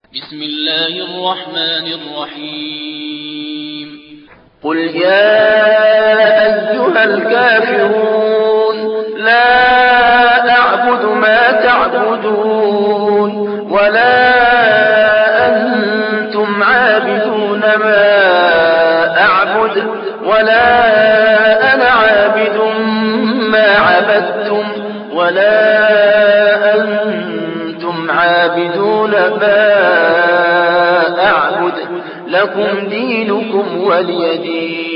بسم الله الرحمن الرحيم قل يا أيها الكافرون لا أعبد ما تعبدون ولا أنتم عابدون ما أعبد ولا أنا عابد ما عبدتم ولا أنتم عابدون ما أعبد لكم دينكم ولي دين.